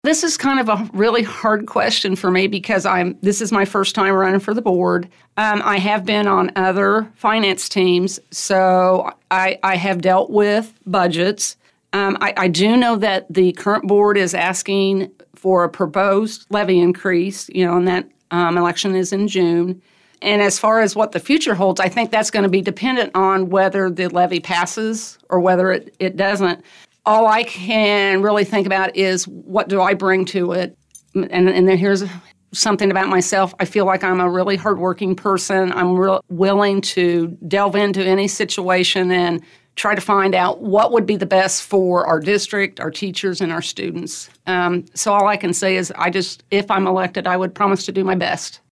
This is kind of a really hard question for me because this is my first time running for the board. I have been on other finance teams, so I have dealt with budgets. I do know that the current board is asking for a proposed levy increase, and that election is in June. And as far as what the future holds, I think that's going to be dependent on whether the levy passes or whether it doesn't. All I can really think about is what do I bring to it? And then here's something about myself. I feel like I'm a really hardworking person. I'm willing to delve into any situation and try to find out what would be the best for our district, our teachers, and our students. So all I can say is if I'm elected, I would promise to do my best.